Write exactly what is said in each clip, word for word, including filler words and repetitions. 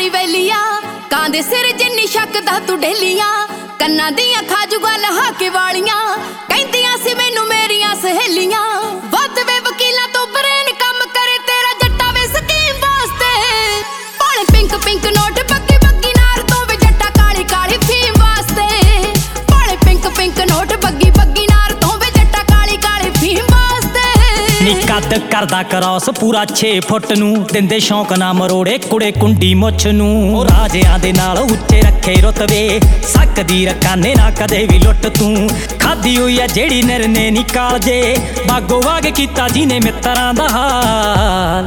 ਯਾਰੀ ਵੈਲੀਆਂ ਕਾਂ ਦੇ ਸਿਰ ਜਿੰਨੀ ਸ਼ੱਕਦਾ ਤੂੰ ਢੇਲੀਆਂ ਕੰਨਾਂ ਦੀਆਂ ਖਾਜੂਗਾ ਲਹਾ ਕੇ ਵਾਲੀਆਂ ਕਹਿੰਦੀਆਂ ਸੀ ਮੈਨੂੰ ਮੇਰੀਆਂ ਸਹੇਲੀਆਂ ਵੱਧ ਵੇ ਵਕੀਲਾਂ ਤੋਂ ਬਰੇਨ ਕੰਮ ਕਰੇ ਤੇਰਾ ਜੱਟਾ ਵੇ ਸਕੀਮ ਵਾਸਤੇ ਭਾਲੇ ਪਿੰਕ ਪਿੰਕ ਨੋਟ ਬੱਗੀ ਬੱਗੀ ਨਾਰ ਤੋਂ ਵੇ ਜੱਟਾ ਕਾਲੀ ਕਾਲੀ ਫੀਮ ਵਾਸਤੇ ਭਾਲੇ ਪਿੰਕ ਪਿੰਕ ਨੋਟ ਬੱਗੀ ਬੱਗੀ ਨਾਰ ਤੋਂ ਵੇ ਜੱਟਾ ਕਾਲੀ ਕਾਲੀ ਫੀਮ ਵਾਸਤੇ ਨੀ ਕੱਦ ਕਰਦਾ ਕਰੌਸ ਪੂਰਾ ਛੇ ਫੁੱਟ ਨੂੰ ਦਿੰਦੇ ਸ਼ੌਂਕ ਨਾ ਮਰੋੜੇ ਕੁੜੇ ਕੁੰਡੀ ਮੁੱਛ ਨੂੰ ਉਹ ਰਾਜਿਆਂ ਦੇ ਨਾਲ ਉੱਚੇ ਰੱਖੇ ਰੁਤਬੇ ਸਕਦੀ ਰਕਾਨੇ ਨਾ ਕਦੇ ਵੀ ਲੁੱਟ ਤੂੰ ਖਾਦੀ ਹੋਈ ਆ ਜਿਹੜੀ ਨਿਰਨੇ ਨੀ ਕਾਲਜੇ ਬਾਗੋ ਵਾਗ ਕੀਤਾ ਜਿਹਨੇ ਮਿੱਤਰਾਂ ਦਾ ਹਾਲ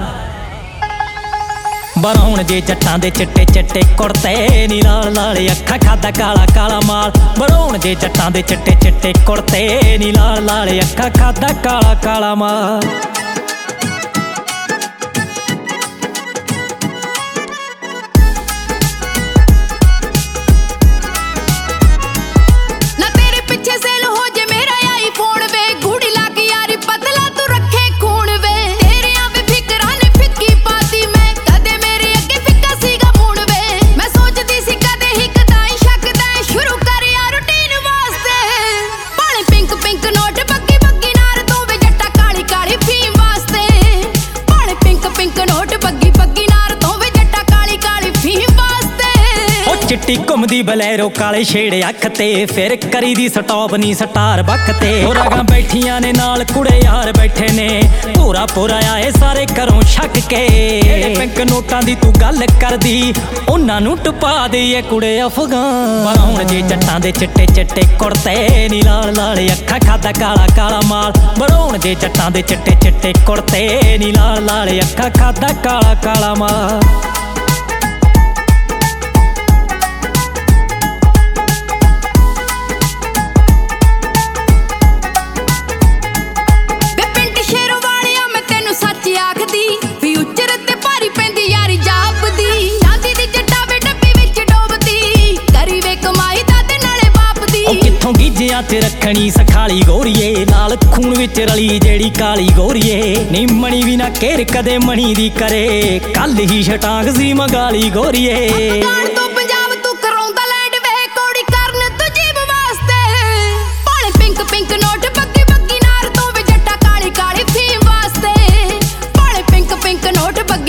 ਬਰਾਉਣ ਜੇ ਜੱਟਾਂ ਦੇ ਚਿੱਟੇ ਚਿੱਟੇ ਕੁੜਤੇ ਨੀ ਲਾਲ ਲਾਲ ਅੱਖਾਂ ਖਾਦਾ ਕਾਲਾ ਕਾਲਾ ਮਾਲ ਬਰਾਉਣ ਜੇ ਜੱਟਾਂ ਦੇ ਚਿੱਟੇ ਚਿੱਟੇ ਕੁੜਤੇ ਨੀ ਲਾਲ ਲਾਲ ਅੱਖਾਂ ਖਾਦਾ ਕਾਲਾ ਕਾਲਾ ਮਾਲ ਚਿੱਟੀ ਘੁੰਮਦੀ ਬਲੈਰੋ ਕਾਲੇ ਛੇੜੇ ਅੱਖ ਤੇ ਫਿਰ ਕਰੀ ਦੀ ਸਟਾਪ ਨੀ ਸਟਾਰ ਬੱਕ ਤੇ ਹੋਰਾਂ ਬੈਠੀਆਂ ਨੇ ਨਾਲ ਕੁੜੇ ਯਾਰ ਬੈਠੇ ਨੇ ਪੂਰਾ ਪੂਰਾ ਆਏ ਸਾਰੇ ਘਰੋਂ ਛੱਕ ਕੇ ਜਿਹੜੇ ਪਿੰਕ ਨੋਟਾਂ ਦੀ ਤੂੰ ਗੱਲ ਕਰਦੀ ਉਹਨਾਂ ਨੂੰ ਟਪਾ ਦੇਈਏ ਕੁੜੇ ਅਫਗਾਨ ਬਰਾਉਣ ਜੇ ਜੱਟਾਂ ਦੇ ਚਿੱਟੇ ਚਿੱਟੇ ਕੁੜਤੇ ਨੀ ਲਾਲ ਲਾਲ ਅੱਖਾਂ ਖਾਦਾ ਕਾਲਾ ਕਾਲਾ ਮਾਲ ਬਰਾਉਣ ਜੇ ਜੱਟਾਂ ਦੇ ਚਿੱਟੇ ਚਿੱਟੇ ਕੁੜਤੇ ਨੀ ਲਾਲ ਲਾਲ ਅੱਖਾਂ ਖਾਦਾ ਕਾਲਾ ਕਾਲਾ ਮਾਲ ਗੀਜਿਆਂ ਚ ਰੱਖਣੀ ਸਖਾਲੀ ਗੋਰੀਏ ਨਾਲ ਖੂਨ ਵਿੱਚ ਰਲੀ ਜਿਹੜੀ ਕਾਲੀ ਗੋਰੀਏ ਨੀ ਮਣੀ ਵੀ ਨਾ ਘੇਰ ਕਦੇ ਮਣੀ ਦੀ ਕਰੇ ਕੱਲ ਹੀ ਛਟਾਂਗ ਸੀ ਮੰਗਾਲੀ ਗੋਰੀਏ ਤੋਂ ਪੰਜਾਬ ਤੂੰ ਕਰਾਉਂਦਾ ਲੈਂਡ ਵੇ ਕੋੜੀ ਕਰਨ ਤੂੰ ਜੀਬ ਵਾਸਤੇ ਭਾਲੇ ਪਿੰਕ ਪਿੰਕ ਨੋਟ ਬੱਗੀ ਬੱਗੀ ਨਾਰ ਤੋਂ ਵੇ ਜੱਟਾ ਕਾਲੀ ਕਾਲੀ ਫੀਮ ਵਾਸਤੇ ਭਾਲੇ ਪਿੰਕ ਪਿੰਕ ਨੋਟ ਬੱਗੀ